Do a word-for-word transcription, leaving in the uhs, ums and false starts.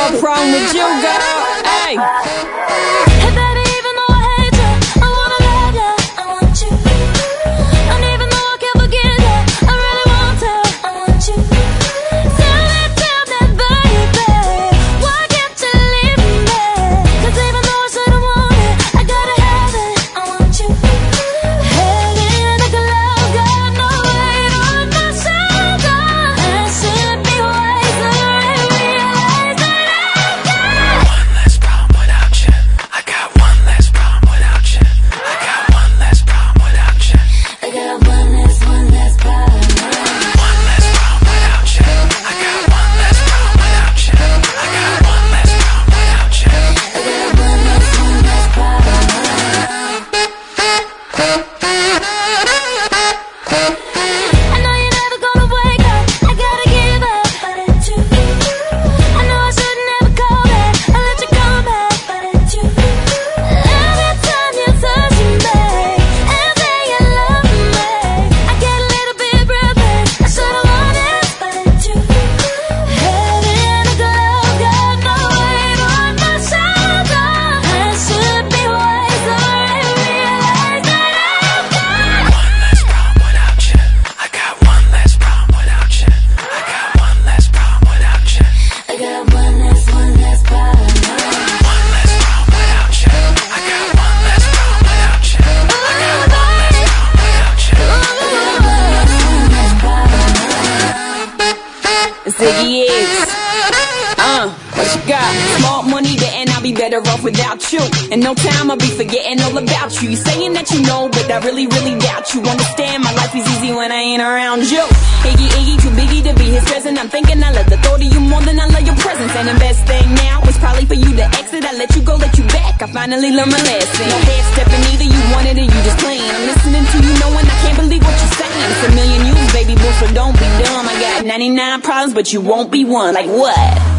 got a problem with you, girl. Hey. Hey baby, even though I hate you, I wanna love you, I want you. And even though I can't forget you, I really want to, I want you. Tell me, tell me, baby, why can't you leave me? Cause even though I should've wanted, I gotta have it, I want you. Heading like a love, got no weight on my shoulder. I should be wiser and realize that I've got one less problem without you. I got one less problem without you. I got one less problem without you. I got one less, one less problem. One less problem without you. I got one less problem without you. I got one less problem without you. I got one less, one less problem. I know you're never gonna wake up, I gotta give up, but it's you. I know I should never call back, I let you come back, but it's you. Every time you touch me and say you love me, I get a little bit breathless, I should've known it, but it's you. Heading like a love, got no weight on my shoulder. I should be wiser and realize that I've got one less problem without you. I got one less problem without you. I got one less, one less problem. One less problem without you. I got one less problem without you. I got one less problem without you. Ziggy X. Uh, what you got? Small money there and I'll be better off without you. In no time I'll be forgetting all about you. You saying that you know, but I really, really doubt you. Understand my life is easy when I ain't around you. Iggy, Iggy, too biggie to be his present. I'm thinking I love the thought of you more than I love your presence. And the best thing now is probably for you to exit. I let you go, let you back. I finally learned my lesson. No head stepping either, you wanted it, you just playing. I'm listening to you knowing I can't believe what you're saying. It's a million you, baby boy, so don't be dumb. I got ninety-nine problems, but you won't be one. Like what?